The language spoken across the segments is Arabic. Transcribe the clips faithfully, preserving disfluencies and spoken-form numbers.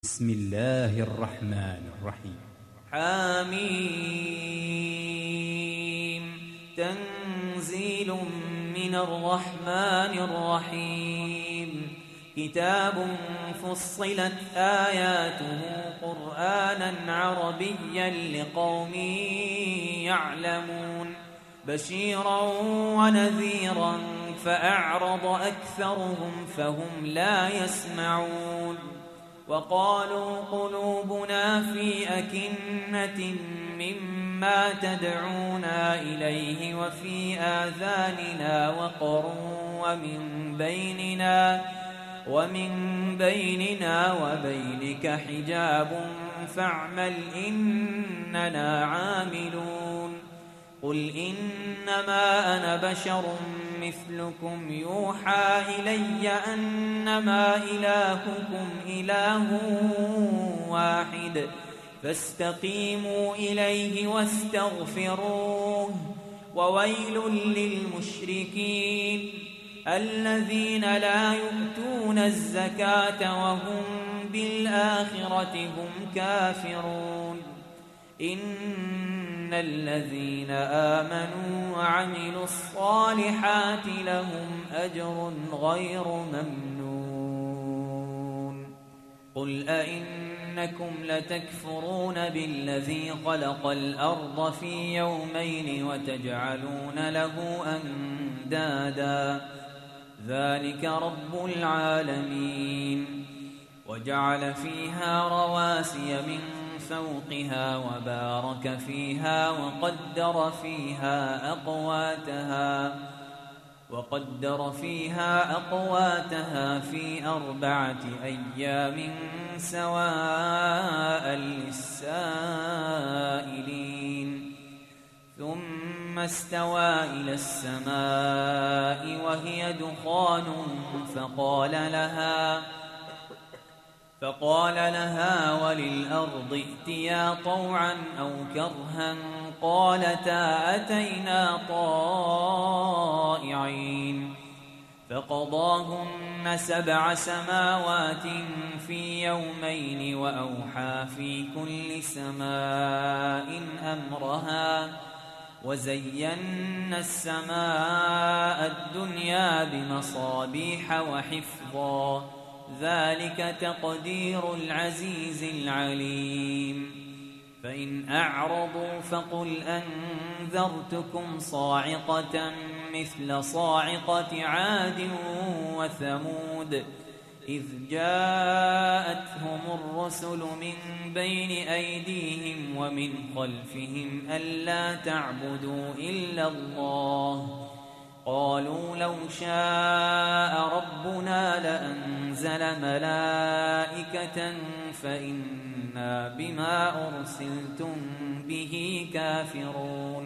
بسم الله الرحمن الرحيم. حميم تنزيل من الرحمن الرحيم كتاب فصلت آياته قرآنا عربيا لقوم يعلمون بشيرا ونذيرا فأعرض أكثرهم فهم لا يسمعون وقالوا قلوبنا في أكنة مما تدعونا إليه وفي آذاننا وقر ومن بيننا ومن بيننا وبينك حجاب فاعمل إننا عاملون قل إنما أنا بشر مثلكم يوحى إلي أنما إلهكم إله واحد فاستقيموا إليه واستغفروه وويل للمشركين الذين لا يؤتون الزكاة وهم بالآخرة هم كافرون إن الذين آمنوا وعملوا الصالحات لهم أجر غير ممنون قل أئنكم لتكفرون بالذي خلق الأرض في يومين وتجعلون له أندادا ذلك رب العالمين وجعل فيها رواسي من فوقها وبارك فيها وقدر فيها أقواتها وقدر فيها أقواتها في أربعة أيام سواء للسائلين ثم استوى إلى السماء وهي دخان فقال لها فقال لها وللأرض ائتيا طوعا أو كرها قالتا أتينا طائعين فقضاهن سبع سماوات في يومين وأوحى في كل سماء أمرها وزينا السماء الدنيا بمصابيح وحفظا ذلك تقدير العزيز العليم فإن أعرضوا فقل أنذرتكم صاعقة مثل صاعقة عاد وثمود إذ جاءتهم الرسل من بين أيديهم ومن خلفهم ألا تعبدوا إلا الله قالوا لو شاء ربنا لأنزل ملائكة فإنا بما أرسلتم به كافرون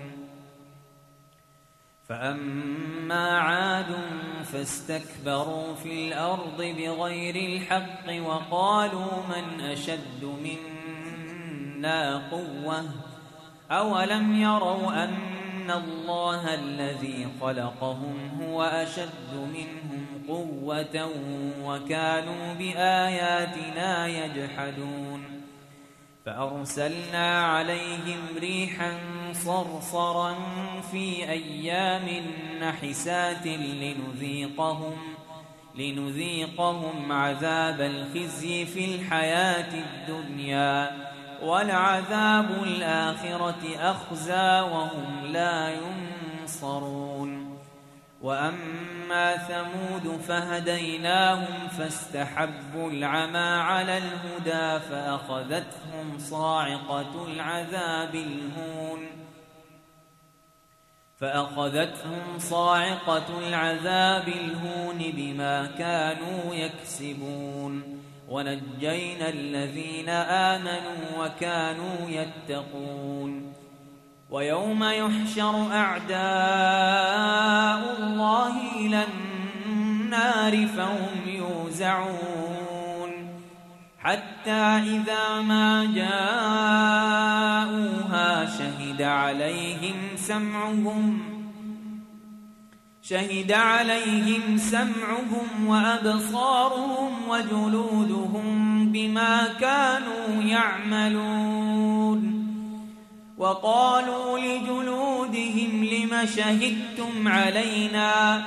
فأما عاد فاستكبروا في الأرض بغير الحق وقالوا من أشد منا قوة أولم يروا أن إن الله الذي خلقهم هو أشد منهم قوة وكانوا بآياتنا يجحدون فأرسلنا عليهم ريحا صرصرا في أيام نحسات لنذيقهم لنذيقهم عذاب الخزي في الحياة الدنيا ولعذاب الآخرة أخزى وهم لا ينصرون وأما ثمود فهديناهم فاستحبوا العمى على الهدى فأخذتهم صاعقة العذاب الهون فأخذتهم صاعقة العذاب الهون بما كانوا يكسبون ونجينا الذين آمنوا وكانوا يتقون ويوم يحشر أعداء الله إلى النار فهم يوزعون حتى إذا ما جاءوها شهد عليهم سمعهم شهد عليهم سمعهم وأبصارهم وجلودهم بما كانوا يعملون وقالوا لجلودهم لم شهدتم علينا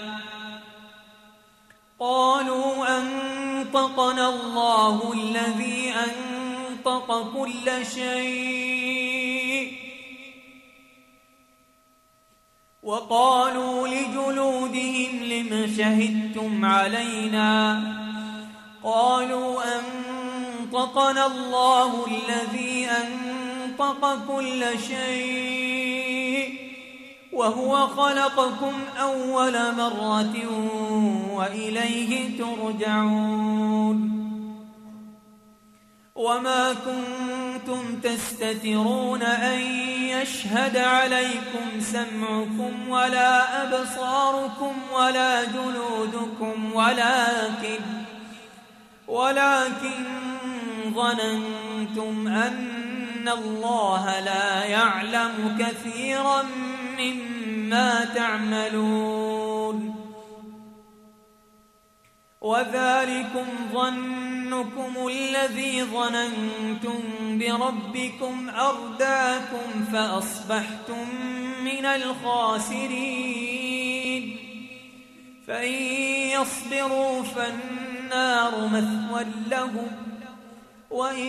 قالوا أنطقنا الله الذي أنطق كل شيء وقالوا لجلودهم لم شهدتم علينا قالوا أنطقنا الله الذي أنطق كل شيء وهو خلقكم أول مرة وإليه ترجعون وما كنتم تستترون أن يشهد عليكم سمعكم ولا أبصاركم ولا جلودكم ولكن ولكن ظننتم أن الله لا يعلم كثيرا مما تعملون وذلكم ظنكم الذي ظننتم بربكم أرداكم فأصبحتم من الخاسرين فإن يصبروا فالنار مثوى لهم وإن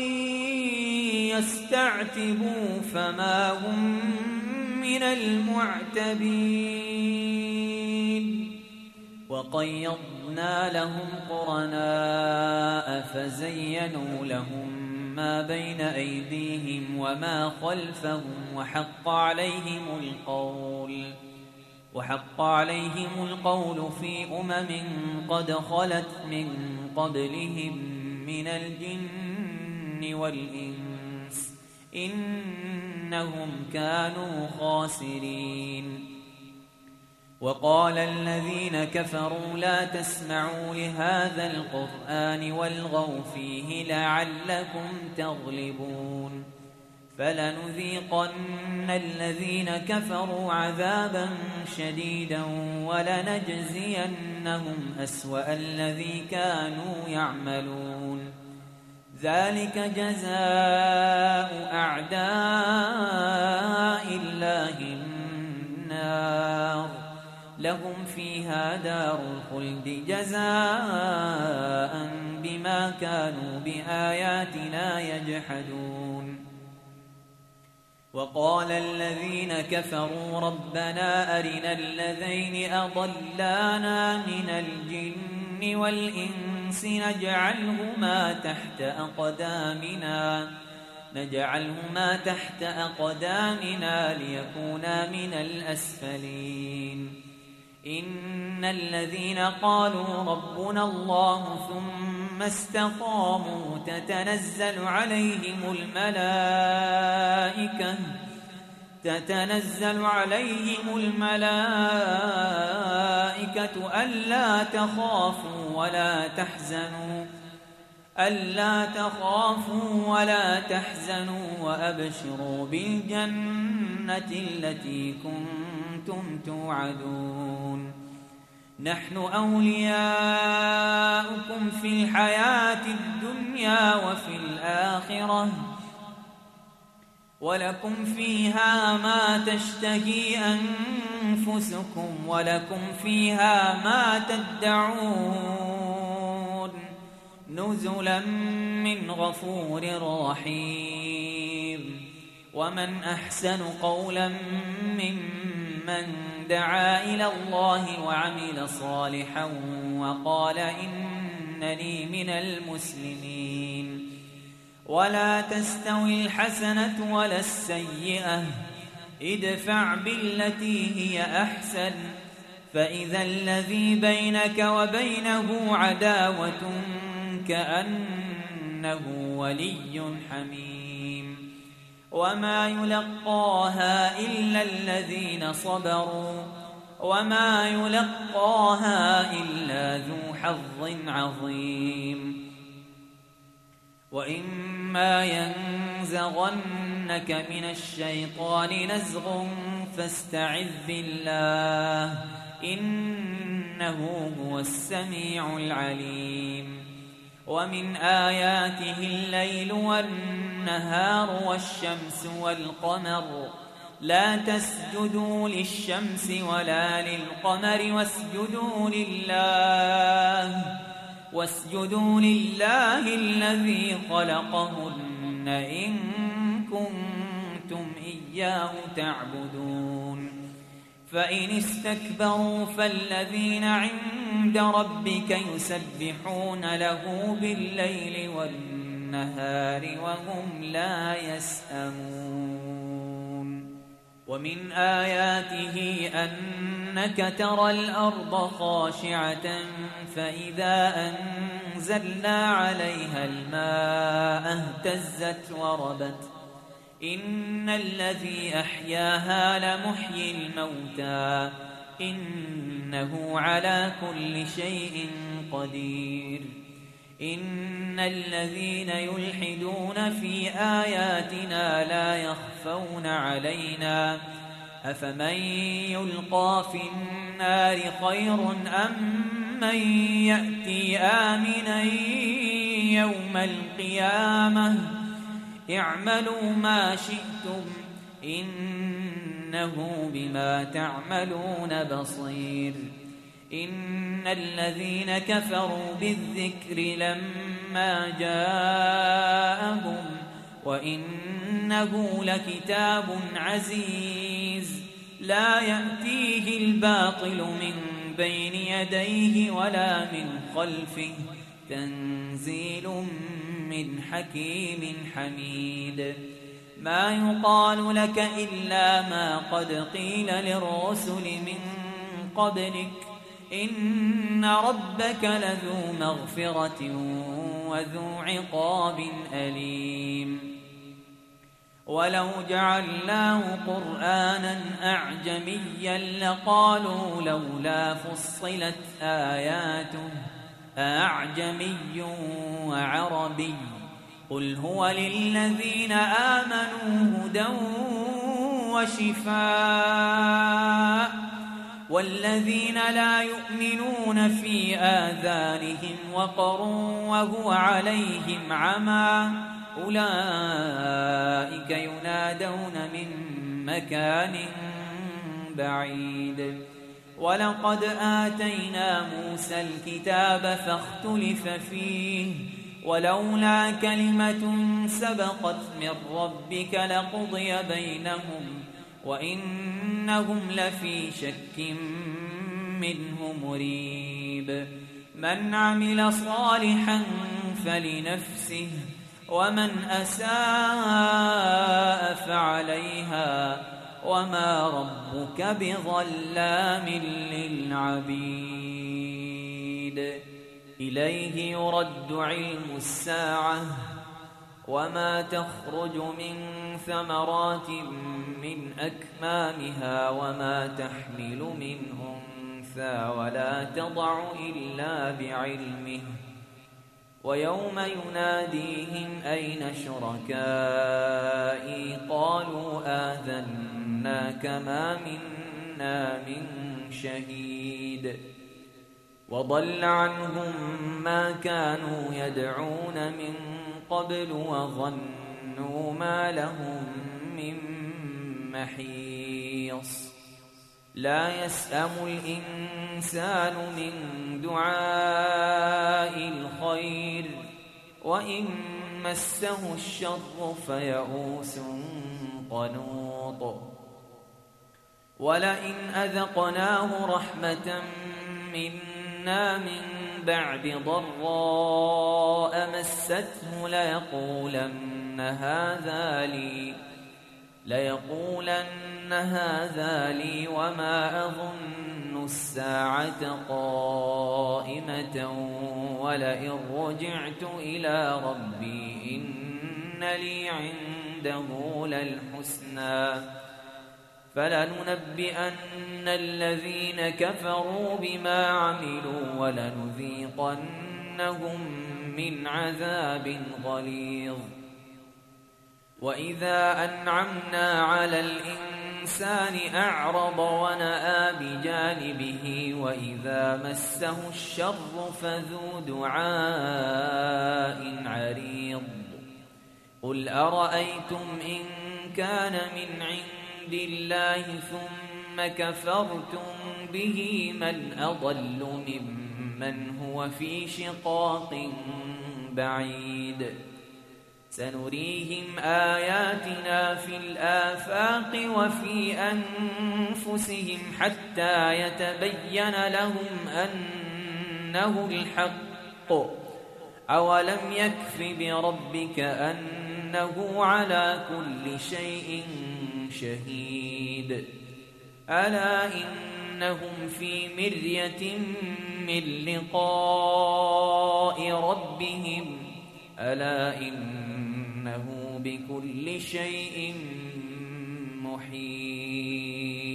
يستعتبوا فما هم من المعتبين وقيضنا لهم قرناء فزينوا لهم ما بين أيديهم وما خلفهم وحق عليهم القول وحق عليهم القول في أمم قد خلت من قبلهم من الجن والإنس إنهم كانوا خاسرين وقال الذين كفروا لا تسمعوا لهذا القرآن والغوا فيه لعلكم تغلبون فلنذيقن الذين كفروا عذابا شديدا ولنجزينهم أسوأ الذي كانوا يعملون ذلك جزاء أعداء الله النار لهم فيها دار الخلد جزاء بما كانوا بآياتنا يجحدون وقال الذين كفروا ربنا أرنا الذين أضلانا من الجن والإنس نجعلهما تحت أقدامنا نجعلهما تحت أقدامنا ليكونا من الأسفلين إن الذين قالوا ربنا الله ثم استقاموا تتنزل عليهم الملائكة تتنزل عليهم الملائكة ألا تخافوا ولا تحزنوا ألا تخافوا ولا تحزنوا وأبشروا بالجنة التي كنتم توعدون نحن أولياؤكم في الحياة الدنيا وفي الآخرة ولكم فيها ما تشتهي أنفسكم ولكم فيها ما تدعون نزلا من غفور رحيم ومن أحسن قولا ممن دعا إلى الله وعمل صالحا وقال إنني من المسلمين ولا تستوي الحسنة ولا السيئة ادفع بالتي هي أحسن فإذا الذي بينك وبينه عداوة كأنه ولي حميم وما يلقاها إلا الذين صبروا وما يلقاها إلا ذو حظ عظيم وإما ينزغنك من الشيطان نزغ فاستعذ بالله إنه هو السميع العليم ومن آياته الليل والنهار والشمس والقمر لا تسجدوا للشمس ولا للقمر واسجدوا لله واسجدوا لله الذي خلقهن إن كنتم إياه تعبدون فإن استكبروا فالذين عند ربك يسبحون له بالليل والنهار وهم لا يسأمون ومن آياته أنك ترى الأرض خاشعة فإذا أنزلنا عليها الماء اهتزت وربت إن الذي أحياها لمحيي الموتى إنه على كل شيء قدير إن الذين يلحدون في آياتنا لا يخفون علينا أفمن يلقى في النار خير أم من يأتي آمنا يوم القيامة اعملوا ما شئتم إنه بما تعملون بصير إن الذين كفروا بالذكر لما جاءهم وإنه لكتاب عزيز لا يأتيه الباطل من بين يديه ولا من خلفه تنزيل من حكيم حميد ما يقال لك إلا ما قد قيل للرسل من قبلك إن ربك لذو مغفرة وذو عقاب أليم ولو جعلناه قرآنا أعجميا لقالوا لولا فصلت آياته أعجمي وعربي قل هو للذين آمنوا هدى وشفاء والذين لا يؤمنون في آذانهم وقر وهو عليهم عمى أولئك ينادون من مكان بعيد ولقد آتينا موسى الكتاب فاختلف فيه ولولا كلمة سبقت من ربك لقضي بينهم وإنهم لفي شك منه مريب من عمل صالحا فلنفسه ومن أساء فعليها وما ربك بظلام للعبيد إليه يرد علم الساعة وما تخرج من ثمرات من أكمامها وما تحمل من أنثى ولا تضع إلا بعلمه ويوم يناديهم أين شركائي قالوا آذناك ما منا من شهيد وضل عنهم ما كانوا يدعون من قبل وظنوا ما لهم من محيص لا يسأم الإنسان من دعاء الخير وإن مسه الشر فيئوس قنوط ولئن أذقناه رحمة منا من بعد ضراء مسته ليقولن هذا لي ليقولن هذا لي وما أظن الساعة قائمة ولئن رجعت إلى ربي إن لي عنده للحسنى فلننبئن الذين كفروا بما عملوا ولنذيقنهم من عذاب غليظ وإذا أنعمنا على الإنسان الإنسان أعرض ونأى بجانبه وإذا مسه الشر فذو دعاء عريض قل أرأيتم إن كان من عند الله ثم كفرتم به من أضل ممن هو في شقاق بعيد سنريهم آياتنا في الآفاق وفي أنفسهم حتى يتبين لهم أنه الحق أولم يكف بربك أنه على كل شيء شهيد ألا إنهم في مرية من لقاء ربهم ألا إنه بكل شيء محيط